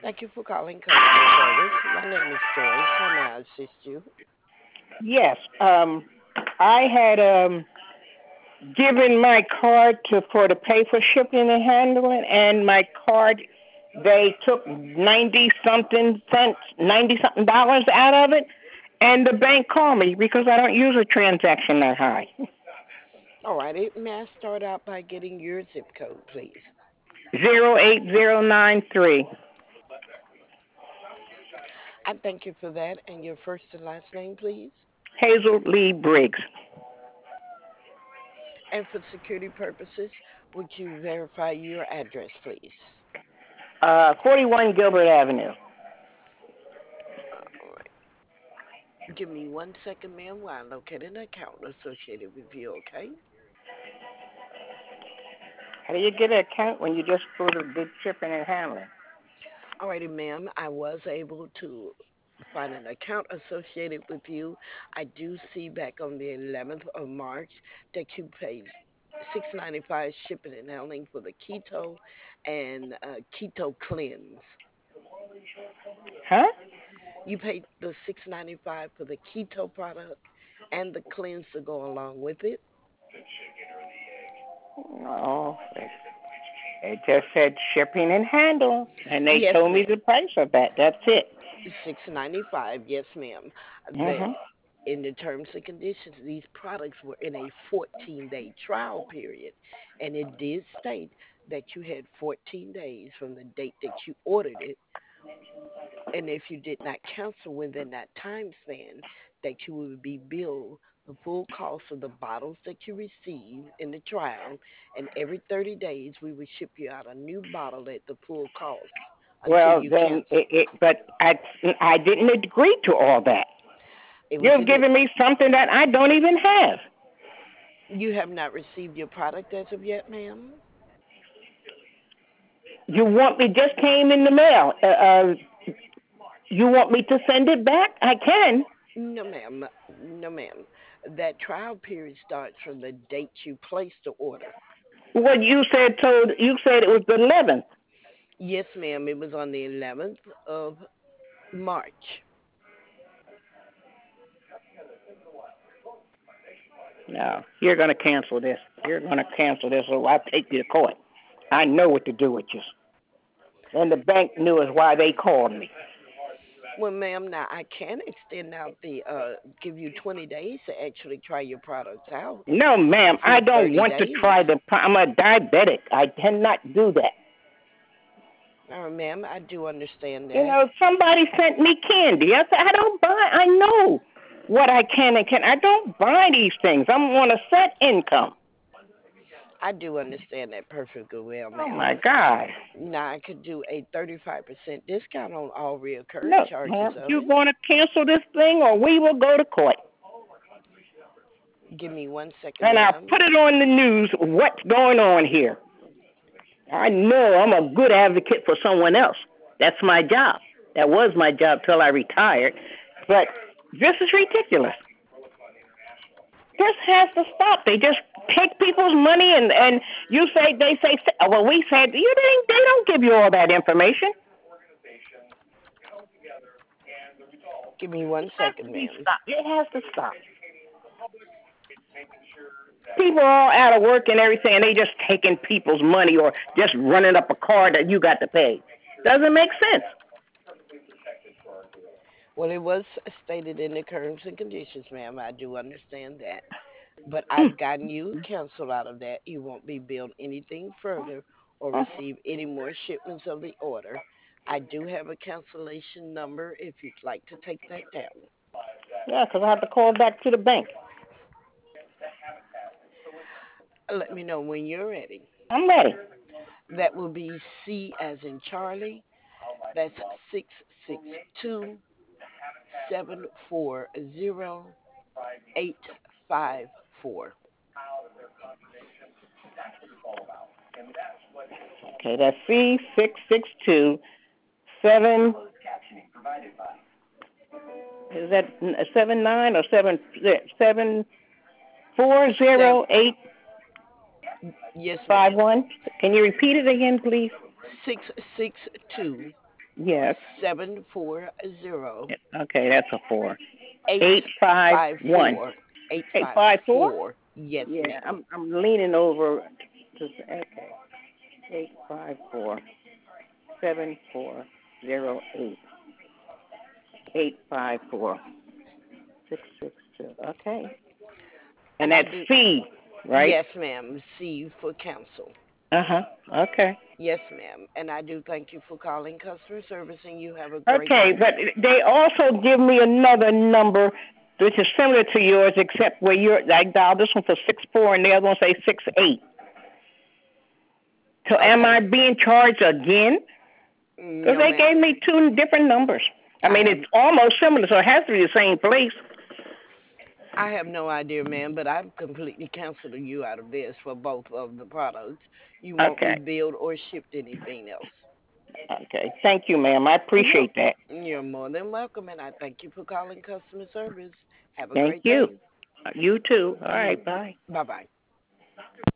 Thank you for calling customer service. My name is Joyce. How may I assist you? Yes. I had given my card to for to pay for shipping and handling, and my card they took 90 something dollars out of it, and the bank called me because I don't use a transaction that high. All righty. May I start out by getting your zip code, please? 08093. I thank you for that. And your first and last name, please? Hazel Lee Briggs. And for security purposes, would you verify your address, please? 41 Gilbert Avenue. All right. Give me 1 second, ma'am, while I locate an account associated with you, okay? How do you get an account when you just go to the shipping and handling? All righty, ma'am. I was able to find an account associated with you. I do see back on the 11th of March that you paid 6.95 shipping and handling for the keto and keto cleanse. Huh? You paid the 6.95 for the keto product and the cleanse to go along with it. No, it just said shipping and handle, and they Yes, told me ma'am. the price of that. That's it. 6.95. Yes, ma'am. That Mhm. in the terms and conditions, these products were in a 14-day trial period, and it did state that you had 14 days from the date that you ordered it, and if you did not cancel within that time span, that you would be billed the full cost of the bottles that you received in the trial, and every 30 days we would ship you out a new bottle at the full cost until Well, you then, cancel. but I didn't agree to all that. It was You've in the, given me something that I don't even have. you have not received your product as of yet, ma'am? You want me just came in the mail. You want me to send it back? I can. No, ma'am. No, ma'am. That trial period starts from the date you placed the order. What you said it was the 11th. Yes, ma'am. It was on the 11th of March. No, you're going to cancel this. You're going to cancel this, or I'll take you to court. I know what to do with you. And the bank knew is why they called me. Well, ma'am, now I can extend out the give you 20 days to actually try your products out. No, ma'am, I For don't 30 want to days. try the. I'm a diabetic. I cannot do that. Ma'am, I do understand You that. know, somebody sent me candy. I said, I don't buy. I know what I can and can. I don't buy these things. I'm on a set income. I do understand that perfectly well, Oh ma'am. my God. Now I could do a 35% discount on all reoccurring Look, charges ma'am, of you're it. going to cancel this thing, or we will go to court. Give me 1 second, And I'll ma'am. put it on the news. What's going on here? I know I'm a good advocate for someone else. That's my job. That was my job till I retired. But this is ridiculous. This has to stop. They just take people's money and you say they say well we said you didn't they don't give you all that information. Give me one It has second, to be ma'am. stopped. It has to stop. People are all out of work and everything, and they just taking people's money or just running up a card that you got to pay. Doesn't make sense. Well, it was stated in the terms and conditions, ma'am. I do understand that. But I've gotten you canceled out of that. You won't be billed anything further or receive any more shipments of the order. I do have a cancellation number if you'd like to take that down. Yeah, 'cause I have to call back to the bank. Let me know when you're ready. I'm ready. That will be C as in Charlie. That's 662-740-854. Okay, that's C 662 7. Is that 79 or Seven, 740-851? yes, ma'am. Can you repeat it again, please? 662 Yes. 740 Okay, that's a 4. eight 851. five 854? 4. Yes, Yeah, ma'am. I'm leaning over. Okay. 854 7408 854 662. Okay. And And I that's do, C, right? yes, ma'am. C for counsel. Uh-huh. Okay. Yes, ma'am. And I do thank you for calling customer service, and you have a great Okay, day. but they also give me another number which is similar to yours, except where I dialed this one for 64 and the other one say 68. So am Okay. I being charged again? Because No, they ma'am. gave me two different numbers. I I mean, have it's almost similar, so it has to be the same place. I have no idea, ma'am, but I'm completely canceling you out of this for both of the products. You won't be Okay. billed or shipped anything else. Okay. Thank you, ma'am. I You're, appreciate that. you're more than welcome, and I thank you for calling customer service. Have a Thank great you. day. You too. All right. Bye. Bye bye.